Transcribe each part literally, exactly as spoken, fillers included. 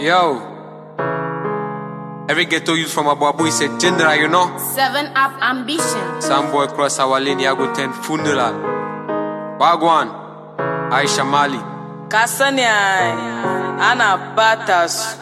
Yo, every ghetto youth from Abuabu said Jindra, you know. Seven up ambition. Some boy cross our lane, ya go ten funeral. Wagwan, Aisha Mali. Kasanya, Ana Batas.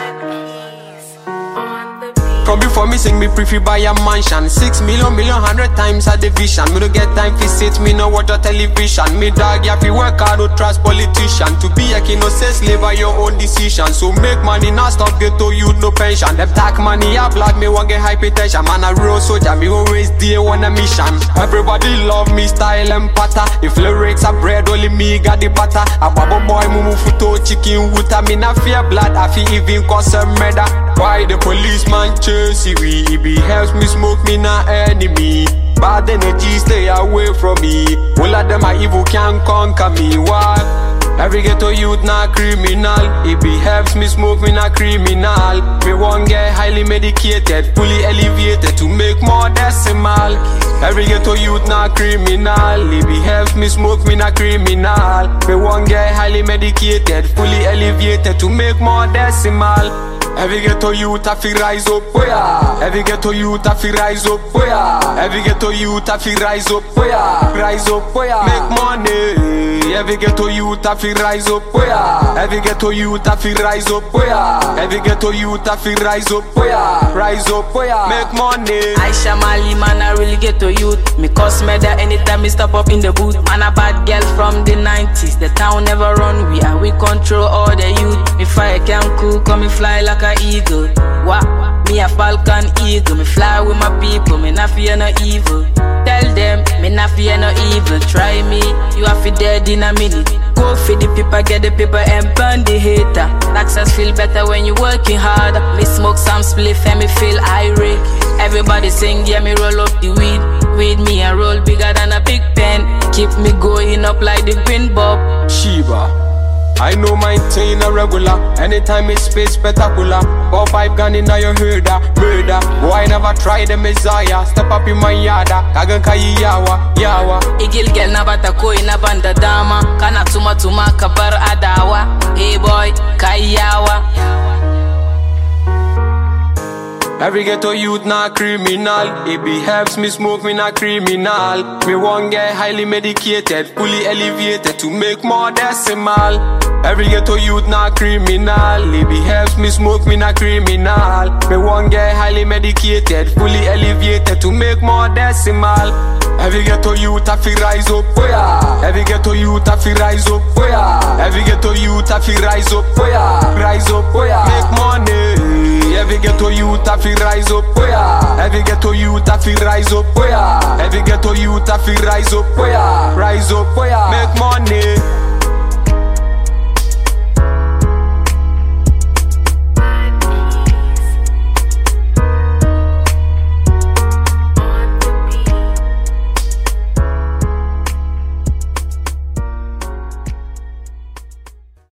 Come before me sing me prefer buy a mansion. Six million million hundred times a division. Me don't get time for sit, me no watch a television. Me dog ya fi work hard, no trust politician. To be a king no say slave by your own decision. So make money not stop get to you no pension. Them tack money a blood me want get hypertension. Man a real soldier, me always day on a mission. Everybody love me style and patter. If lyrics are bread, only me got the butter. A babo boy mumu futo chicken wuta. Me na fear blood, I fi even cause a murder. Why the policeman chase we? It be helps me smoke me na enemy. Bad energy stay away from me. All of them are evil can't conquer me. Why? Every ghetto youth na criminal. It be helps me smoke me na criminal. Me won't get highly medicated, fully elevated to make more decimal. Every ghetto youth na criminal. It be helps me smoke me na criminal. Me won't get highly medicated, fully elevated to make more decimal. Every ghetto youth a fi rise up, yeah. Every ghetto youth a fi rise up, yeah. Every ghetto youth a fi rise up, yeah. Rise up, yeah. Make money. Every ghetto youth a fi rise up, yeah. Every ghetto youth a fi rise up, yeah. Every ghetto youth a fi rise up, yeah. Rise up, yeah. Make money. Aisha Mali, man, I really get to youth. Me cause murder anytime me step up in the booth. Man, a bad girl from the nineties. The town never run, we and we control all the youth. Me fire can cool, come me fly like a eagle. What? Me a falcon eagle. Me fly with my people, me not fear no evil. Tell them, me not fear no evil. Try me, you have to dead in a minute. Go for the paper, get the paper and burn the hater. Success feel better when you working hard. Me smoke some spliff and me feel irate. Everybody sing, yeah, me roll up the weed. Weed me and roll bigger than a big pen. Keep me going up like the green bulb. Shiba, I know my thing a regular. Anytime it's space spectacular. Four five gun in your herder, murder. Boy never try the messiah. Step up in my yada, kagan kai yawa, yawa. Igil gel na bata ko ina banda dama. Kana tuma tuma kabar adawa. Hey boy, kai yawa. Every ghetto youth na criminal. It be helps me smoke me na criminal. Me won't get highly medicated, fully elevated to make more decimal. Every ghetto youth na criminal. It be helps me smoke me na criminal. Me won't get highly medicated, fully elevated to make more decimal. Every ghetto youth a fi rise up, yeah. Every ghetto youth a fi rise up, yeah. Every ghetto youth a fi rise up, yeah. Rise up, yeah. Make money. Every ghetto youth a fi rise up, yeah. Every ghetto youth a fi rise up, yeah. Every ghetto youth a fi rise up, yeah. Rise up, yeah. Make money.